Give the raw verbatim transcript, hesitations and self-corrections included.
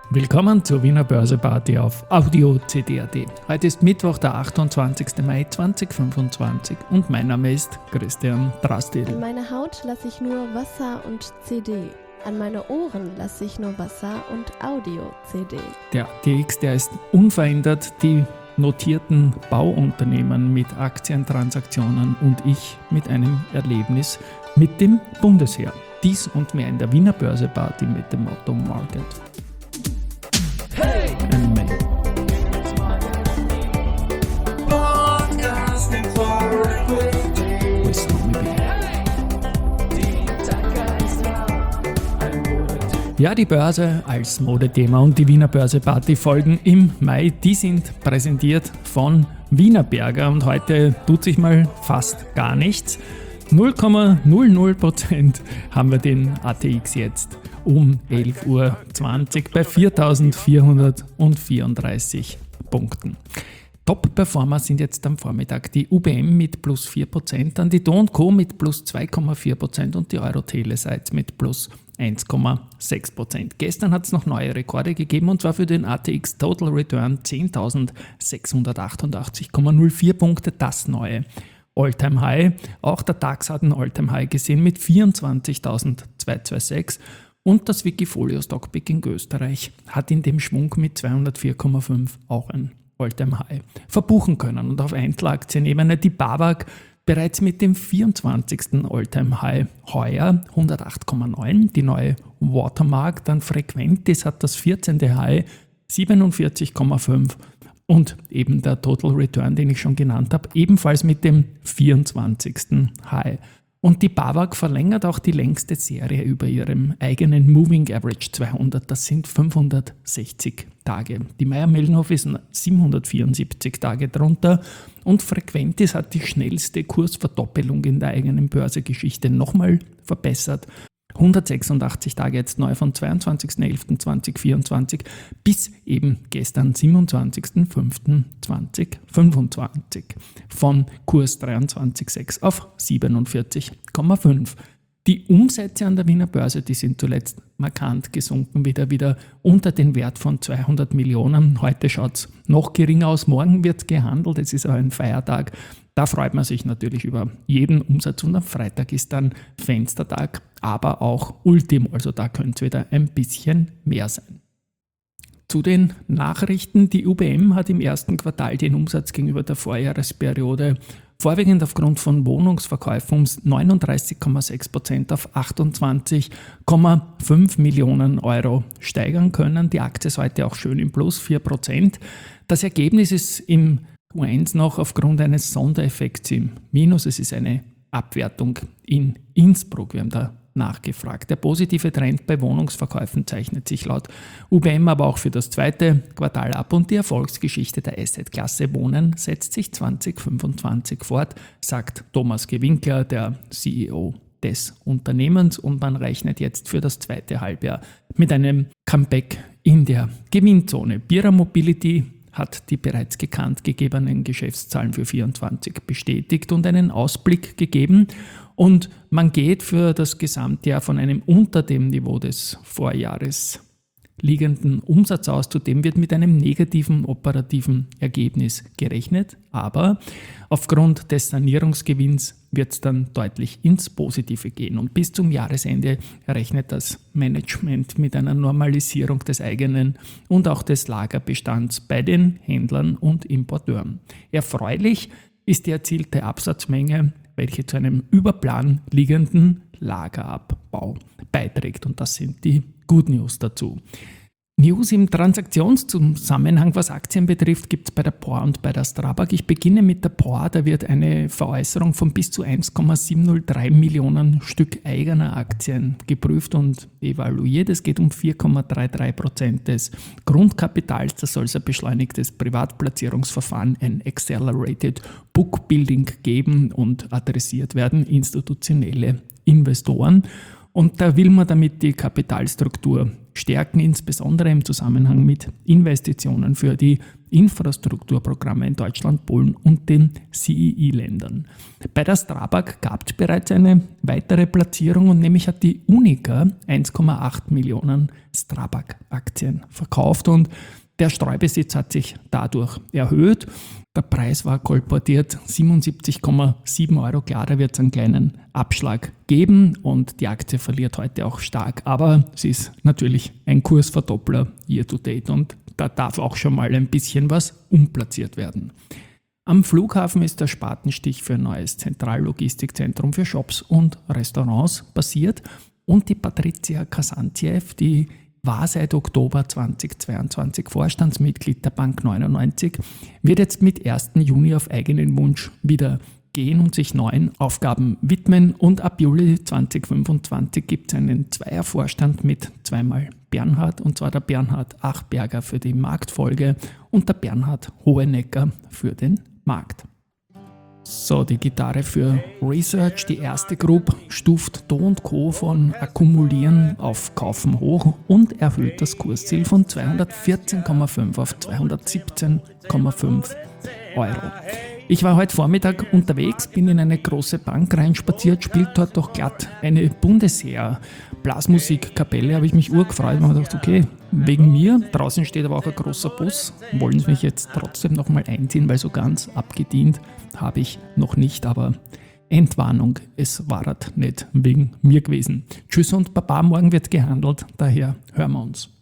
Willkommen zur Wiener Börse-Party auf Audio C D punkt A T. Heute ist Mittwoch, der achtundzwanzigster Mai zweitausendfünfundzwanzig und mein Name ist Christian Drastil. An meine Haut lasse ich nur Wasser und C D. An meine Ohren lasse ich nur Wasser und Audio-C D. Der A T X, der ist unverändert, die notierten Bauunternehmen mit Aktientransaktionen und ich mit einem Erlebnis mit dem Bundesheer. Dies und mehr in der Wiener Börse-Party mit dem Motto Market. Hey! And May. Ja, die Börse als Modethema und die Wiener Börse-Party folgen im Mai. Die sind präsentiert von Wienerberger und heute tut sich mal fast gar nichts. null Komma null null Prozent haben wir den A T X jetzt um elf Uhr zwanzig bei viertausendvierhundertvierunddreißig Punkten. Top-Performer sind jetzt am Vormittag die U B M mit plus vier Prozent, dann die Do und Co mit plus zwei Komma vier Prozent und die Euro-Telesites mit plus eins Komma sechs Prozent. Gestern hat es noch neue Rekorde gegeben und zwar für den A T X Total Return zehntausendsechshundertachtundachtzig Komma null vier Punkte, das neue All-Time High. Auch der DAX hat ein All-Time High gesehen mit vierundzwanzigtausendzweihundertsweiundzwanzig und das Wikifolio Stockpicking Österreich hat in dem Schwung mit zweihundertvier Komma fünf auch ein All-Time High verbuchen können. Und auf Einzelaktienebene die BAWAG bereits mit dem vierundzwanzigsten All-Time High heuer hundertacht Komma neun, die neue Watermark, dann Frequentis hat das vierzehnte High siebenundvierzig Komma fünf und eben der Total Return, den ich schon genannt habe, ebenfalls mit dem vierundzwanzigsten High. Und die BAWAG verlängert auch die längste Serie über ihrem eigenen Moving Average zweihundert, das sind fünfhundertsechzig Tage. Die Mayr-Melnhof ist siebenhundertvierundsiebzig Tage drunter und Frequentis hat die schnellste Kursverdoppelung in der eigenen Börsegeschichte nochmal verbessert. hundertsechsundachtzig Tage jetzt neu von zweiundzwanzigster elfter zweitausendvierundzwanzig bis eben gestern siebenundzwanzigster fünfter zweitausendfünfundzwanzig von Kurs dreiundzwanzig Komma sechs auf siebenundvierzig Komma fünf. Die Umsätze an der Wiener Börse, die sind zuletzt markant gesunken, wieder wieder unter den Wert von zweihundert Millionen. Heute schaut es noch geringer aus, morgen wird gehandelt, es ist auch ein Feiertag. Da freut man sich natürlich über jeden Umsatz und am Freitag ist dann Fenstertag, aber auch Ultimo, also da könnte es wieder ein bisschen mehr sein. Zu den Nachrichten, die U B M hat im ersten Quartal den Umsatz gegenüber der Vorjahresperiode vorwiegend aufgrund von Wohnungsverkäufen um neununddreißig Komma sechs Prozent auf achtundzwanzig Komma fünf Millionen Euro steigern können. Die Aktie ist heute auch schön im Plus, vier Prozent. Das Ergebnis ist im Q eins noch aufgrund eines Sondereffekts im Minus. Es ist eine Abwertung in Innsbruck. Wir haben da nachgefragt. Der positive Trend bei Wohnungsverkäufen zeichnet sich laut U B M aber auch für das zweite Quartal ab und die Erfolgsgeschichte der Assetklasse Wohnen setzt sich zweitausendfünfundzwanzig fort, sagt Thomas Gewinkler, der C E O des Unternehmens, und man rechnet jetzt für das zweite Halbjahr mit einem Comeback in der Gewinnzone. Bira Mobility hat die bereits bekannt gegebenen Geschäftszahlen für vierundzwanzig bestätigt und einen Ausblick gegeben. Und man geht für das Gesamtjahr von einem unter dem Niveau des Vorjahres liegenden Umsatz aus. Zudem wird mit einem negativen operativen Ergebnis gerechnet. Aber aufgrund des Sanierungsgewinns wird es dann deutlich ins Positive gehen. Und bis zum Jahresende rechnet das Management mit einer Normalisierung des eigenen und auch des Lagerbestands bei den Händlern und Importeuren. Erfreulich ist die erzielte Absatzmenge, welche zu einem über Plan liegenden Lagerabbau beiträgt. Und das sind die Good News dazu. News im Transaktionszusammenhang, was Aktien betrifft, gibt es bei der P O R und bei der Strabag. Ich beginne mit der P O R, da wird eine Veräußerung von bis zu eins Komma siebenhundertdrei Millionen Stück eigener Aktien geprüft und evaluiert. Es geht um vier Komma dreiunddreißig Prozent des Grundkapitals. Das soll ein beschleunigtes Privatplatzierungsverfahren, ein Accelerated Bookbuilding geben und adressiert werden institutionelle Investoren. Und da will man damit die Kapitalstruktur stärken, insbesondere im Zusammenhang mit Investitionen für die Infrastrukturprogramme in Deutschland, Polen und den C E I-Ländern. Bei der Strabag gab es bereits eine weitere Platzierung und nämlich hat die Unica eins Komma acht Millionen Strabag-Aktien verkauft und der Streubesitz hat sich dadurch erhöht. Der Preis war kolportiert siebenundsiebzig Komma sieben Euro. Klar, da wird es einen kleinen Abschlag geben und die Aktie verliert heute auch stark. Aber sie ist natürlich ein Kursverdoppler year to date und da darf auch schon mal ein bisschen was umplatziert werden. Am Flughafen ist der Spatenstich für ein neues Zentrallogistikzentrum für Shops und Restaurants passiert und die Patricia Kazantjew, die war seit Oktober zweitausendzweiundzwanzig Vorstandsmitglied der Bank neunundneunzig, wird jetzt mit ersten Juni auf eigenen Wunsch wieder gehen und sich neuen Aufgaben widmen und ab Juli zweitausendfünfundzwanzig gibt es einen Zweiervorstand mit zweimal Bernhard, und zwar der Bernhard Achberger für die Marktfolge und der Bernhard Hohenecker für den Markt. So, die Gitarre für Research, die erste Group, stuft Do und Co. von Akkumulieren auf Kaufen hoch und erhöht das Kursziel von zweihundertvierzehn Komma fünf auf zweihundertsiebzehn Komma fünf Euro. Ich war heute Vormittag unterwegs, bin in eine große Bank reinspaziert, spielt dort doch glatt eine Bundesheer-Blasmusikkapelle, habe ich mich urgefreut und habe gedacht, okay, wegen mir, draußen steht aber auch ein großer Bus, wollen sie mich jetzt trotzdem nochmal einziehen, weil so ganz abgedient habe ich noch nicht, aber Entwarnung, es war halt nicht wegen mir gewesen. Tschüss und Baba, morgen wird gehandelt, daher hören wir uns.